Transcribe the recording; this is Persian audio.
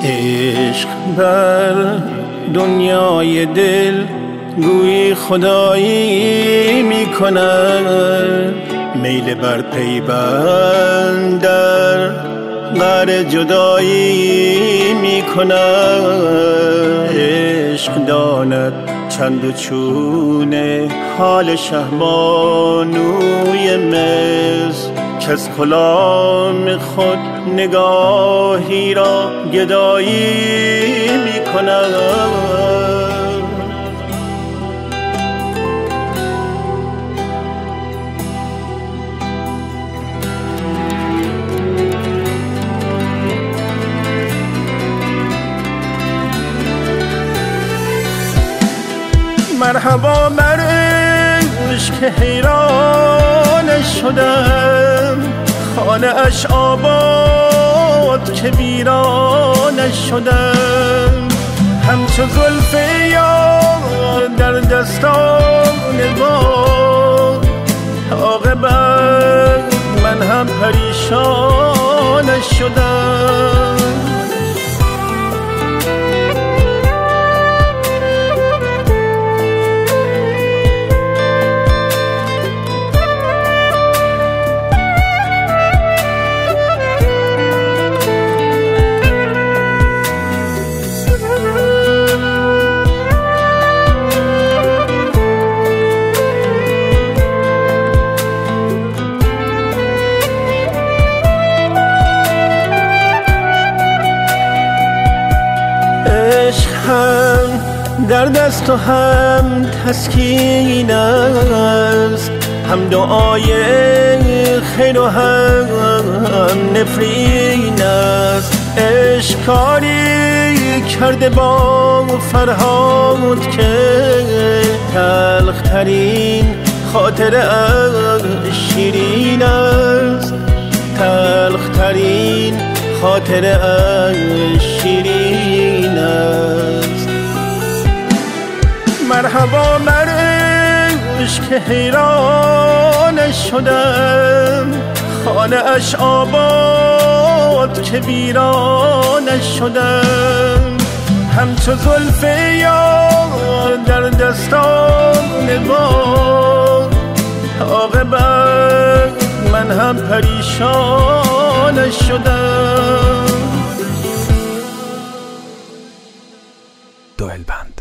عشق بر دنیای دل گویی خدایی میکند، میل بر پیوند در غر جدایی میکند. عشق داند چند و چونه حال شهبانوی مصر، که از کلام خود نگاهی را گدایی میکند. مرحبا بر عشق که حیرانش شدم، خانه اش آباد که ویرانش شدم. همچو زلف یار در دستان باد، عاقبت من هم پریشانش شدم. هم در دست و هم تسکین است، هم دعای خیر و هم نفرین است. عشق کاری کرده با فرهاد که تلخ ترین خاطر شیرین است، تلخ ترین خاطر شیرین است. مرحبا بر عشق که حیرانش شدم، خانه اش آباد که ویرانش شدم. همچو زلف یار در دستان باد، عاقبت من هم پریشانش شدم. دوئل بند.